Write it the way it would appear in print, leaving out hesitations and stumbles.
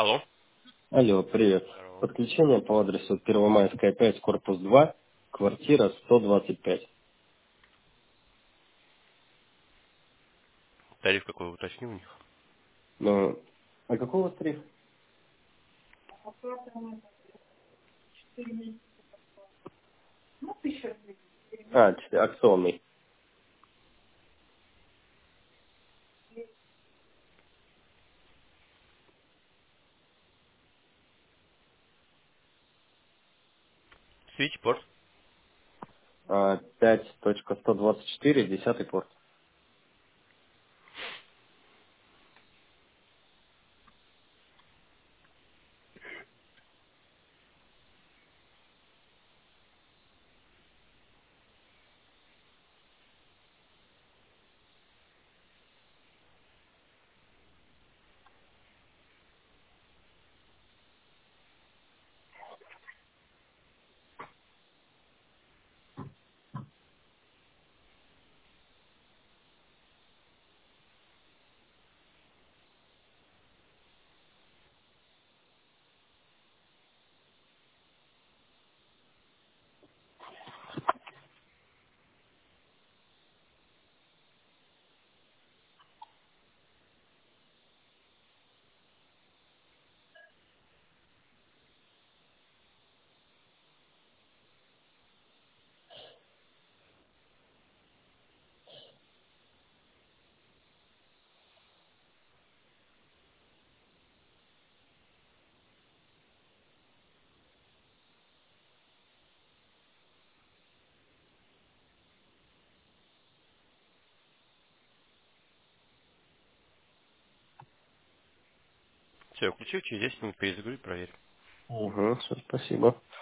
Алло. Алло, привет. Здорово. Подключение по адресу Первомайская 5, корпус 2, квартира 125. Тариф какой уточни у них? Ну, а какой у вас тариф? Акционный. Свитчпорт. 5.124, 10 порт. Все, включил, через 10 минут перезагрузи, проверь. Угу, все, спасибо.